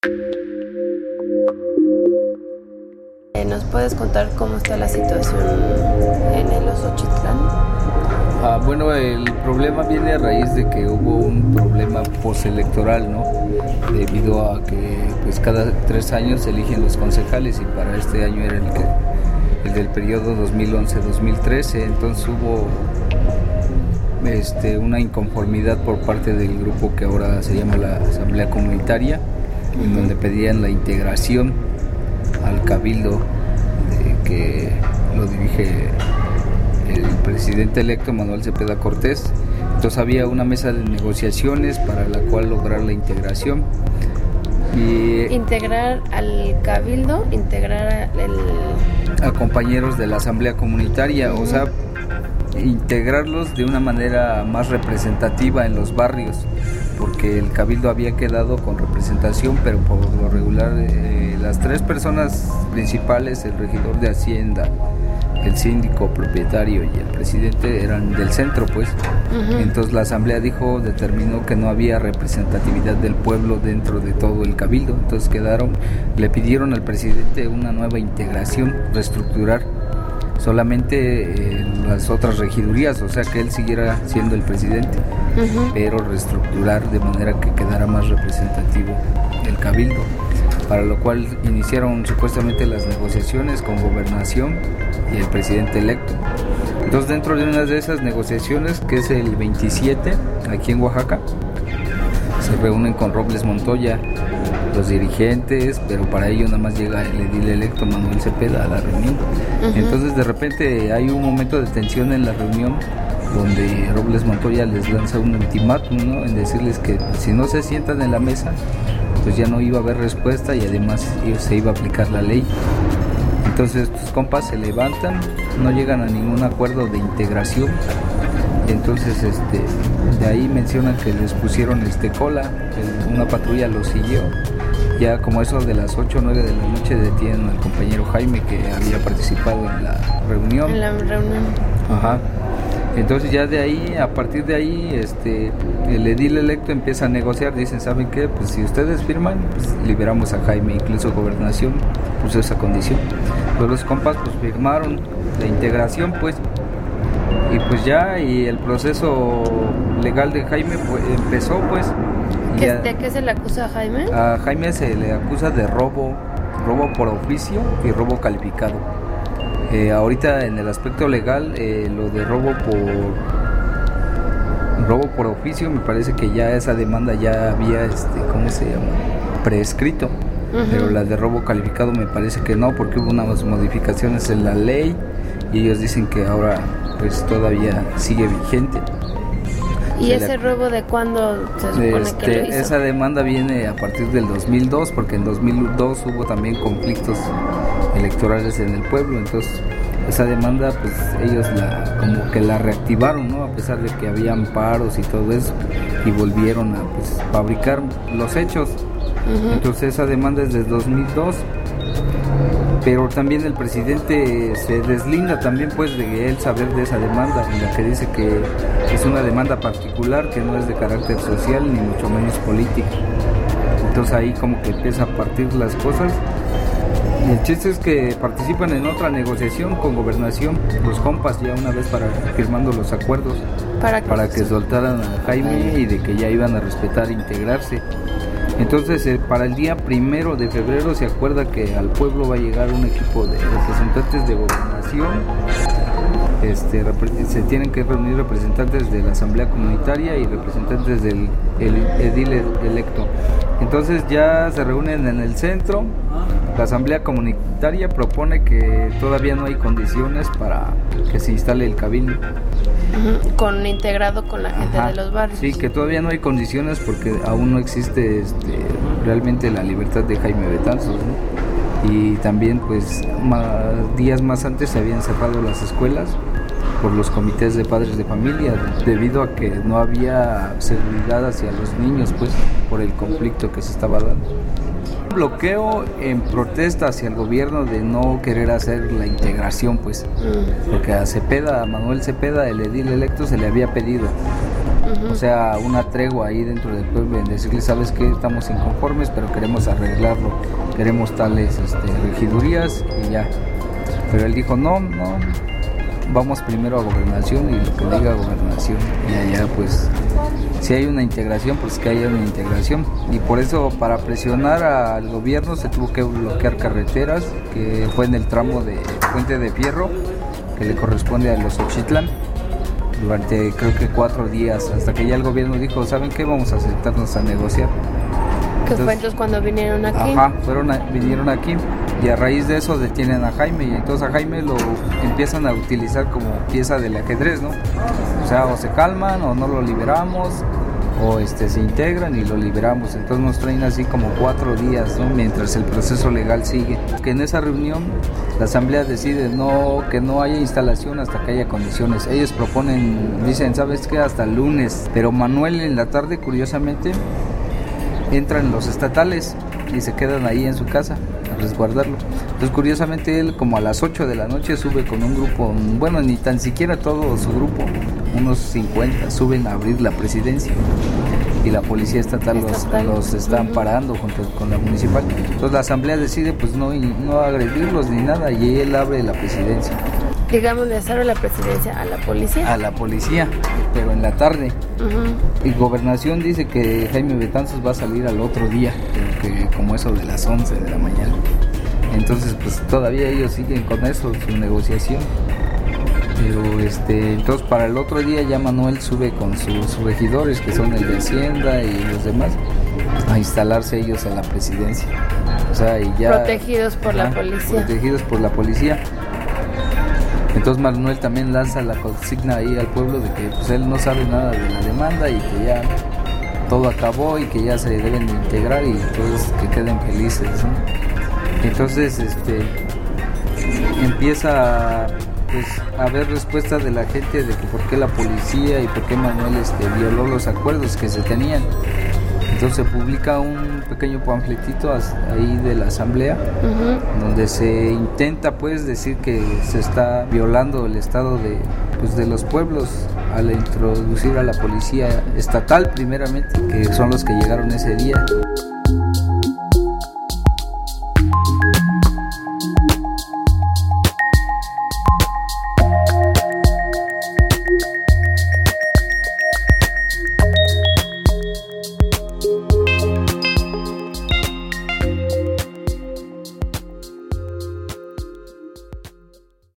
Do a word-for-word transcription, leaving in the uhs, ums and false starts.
¿Nos puedes contar cómo está la situación en el Osochitlán? Ah, bueno, el problema viene a raíz de que hubo un problema postelectoral, ¿no? Debido a que pues cada tres años se eligen los concejales y para este año era el, que, el del periodo dos mil once a dos mil trece, entonces hubo este, una inconformidad por parte del grupo que ahora se llama la Asamblea Comunitaria, uh-huh. en donde pedían la integración al cabildo de que lo dirige el presidente electo Manuel Cepeda Cortés. Entonces había una mesa de negociaciones para la cual lograr la integración. Y integrar al cabildo, integrar el... a compañeros de la asamblea comunitaria, uh-huh. o sea, integrarlos de una manera más representativa en los barrios, porque el cabildo había quedado con representación, pero por lo regular eh, las tres personas principales, el regidor de Hacienda, el síndico propietario y el presidente, eran del centro, pues. Uh-huh. Entonces la asamblea dijo, determinó que no había representatividad del pueblo dentro de todo el cabildo. Entonces quedaron, le pidieron al presidente una nueva integración, reestructurar solamente eh, las otras regidurías, o sea que él siguiera siendo el presidente, uh-huh. pero reestructurar de manera que quedara más representativo el cabildo, para lo cual iniciaron supuestamente las negociaciones con Gobernación y el presidente electo. Entonces dentro de una de esas negociaciones, que es el veintisiete, aquí en Oaxaca, se reúnen con Robles Montoya los dirigentes, pero para ello nada más llega el edil electo Manuel Cepeda a la reunión. Uh-huh. Entonces de repente hay un momento de tensión en la reunión donde Robles Montoya les lanza un ultimátum, ¿no? En decirles que si no se sientan en la mesa, pues ya no iba a haber respuesta y además se iba a aplicar la ley. Entonces estos compas se levantan, no llegan a ningún acuerdo de integración. Entonces este, de ahí mencionan que les pusieron este cola, una patrulla los siguió. Ya como eso de las ocho o nueve de la noche detienen al compañero Jaime, que había participado en la reunión. En la reunión. Ajá. Entonces ya de ahí, a partir de ahí, este, el edil electo empieza a negociar. Dicen, ¿saben qué? Pues si ustedes firman, pues liberamos a Jaime. Incluso Gobernación puso esa condición. Pues los compas pues firmaron la integración, pues. Y pues ya, y el proceso legal de Jaime pues, empezó, pues. ¿Qué, ya, ¿De qué se le acusa a Jaime? A Jaime se le acusa de robo, robo por oficio y robo calificado. Eh, ahorita en el aspecto legal, eh, lo de robo por robo por oficio, me parece que ya esa demanda ya había, este, ¿cómo se llama? Prescrito. Uh-huh. Pero la de robo calificado me parece que no, porque hubo unas modificaciones en la ley y ellos dicen que ahora pues todavía sigue vigente. ¿Y se ese le... robo de cuándo se supone este, que lo hizo? Esa demanda viene a partir del dos mil dos, porque en dos mil dos hubo también conflictos electorales en el pueblo. Entonces esa demanda pues ellos la como que la reactivaron, ¿no? A pesar de que había amparos y todo eso, y volvieron a pues fabricar los hechos. Uh-huh. Entonces esa demanda es de dos mil dos, pero también el presidente se deslinda también pues de él saber de esa demanda, en la que dice que es una demanda particular, que no es de carácter social ni mucho menos política. Entonces ahí como que empieza a partir las cosas. Y el chiste es que participan en otra negociación con Gobernación, los compas, ya una vez para firmando los acuerdos para que, para que soltaran a Jaime y de que ya iban a respetar e integrarse. Entonces eh, para el día primero de febrero se acuerda que al pueblo va a llegar un equipo de representantes de Gobernación. Este, se tienen que reunir representantes de la asamblea comunitaria y representantes del el edil electo. Entonces ya se reúnen en el centro. La asamblea comunitaria propone que todavía no hay condiciones para que se instale el cabildo. Uh-huh. Con integrado con la gente Ajá. de los barrios. Sí, que todavía no hay condiciones porque aún no existe este, realmente la libertad de Jaime Betanzos, ¿no? Y también pues más, días más antes se habían cerrado las escuelas por los comités de padres de familia, debido a que no había seguridad hacia los niños, pues por el conflicto que se estaba dando. Bloqueo en protesta hacia el gobierno de no querer hacer la integración, pues, mm. porque a Cepeda, a Manuel Cepeda, el edil electo, se le había pedido, uh-huh. o sea, una tregua ahí dentro del pueblo, en decirle, sabes que estamos inconformes, pero queremos arreglarlo, queremos tales este, regidurías y ya. Pero él dijo, no, no, vamos primero a gobernación y lo que diga gobernación, y allá pues si hay una integración, pues que haya una integración. Y por eso, para presionar al gobierno, se tuvo que bloquear carreteras, que fue en el tramo de Puente de Fierro, que le corresponde a los Xochitlán, durante creo que cuatro días, hasta que ya el gobierno dijo, ¿saben qué? Vamos a sentarnos a negociar. ¿Qué fue entonces cuando vinieron aquí? Ajá, fueron a, vinieron aquí, y a raíz de eso detienen a Jaime, y entonces a Jaime lo empiezan a utilizar como pieza del ajedrez, ¿no? O sea, o se calman, o no lo liberamos, o este se integran y lo liberamos. Entonces nos traen así como cuatro días, ¿no? Mientras el proceso legal sigue. Que en esa reunión la asamblea decide no que no haya instalación hasta que haya condiciones. Ellos proponen, dicen, ¿sabes qué? Hasta el lunes. Pero Manuel en la tarde, curiosamente, entran los estatales y se quedan ahí en su casa a resguardarlo. Entonces, curiosamente, él como a las ocho de la noche sube con un grupo, bueno, ni tan siquiera todo su grupo, unos cincuenta, suben a abrir la presidencia, y la policía estatal los, los están parando junto con la municipal. Entonces la asamblea decide pues no, no agredirlos ni nada, y él abre la presidencia. Digamos, le abre la presidencia a la policía. A la policía, pero en la tarde. Uh-huh. Y Gobernación dice que Jaime Betanzos va a salir al otro día, que como eso de las once de la mañana. Entonces pues todavía ellos siguen con eso, su negociación. Pero este, entonces para el otro día ya Manuel sube con sus regidores, que son el de Hacienda y los demás, a instalarse ellos a la presidencia. O sea, y ya protegidos por ajá, la policía. Protegidos por la policía. Entonces Manuel también lanza la consigna ahí al pueblo de que pues él no sabe nada de la demanda y que ya todo acabó y que ya se deben de integrar y todos que queden felices, ¿no? Entonces este empieza pues a haber respuesta de la gente de que por qué la policía y por qué Manuel este, violó los acuerdos que se tenían. Entonces se publica un pequeño panfletito ahí de la asamblea, uh-huh. donde se intenta pues decir que se está violando el estado de, pues, de los pueblos al introducir a la policía estatal primeramente, que son los que llegaron ese día.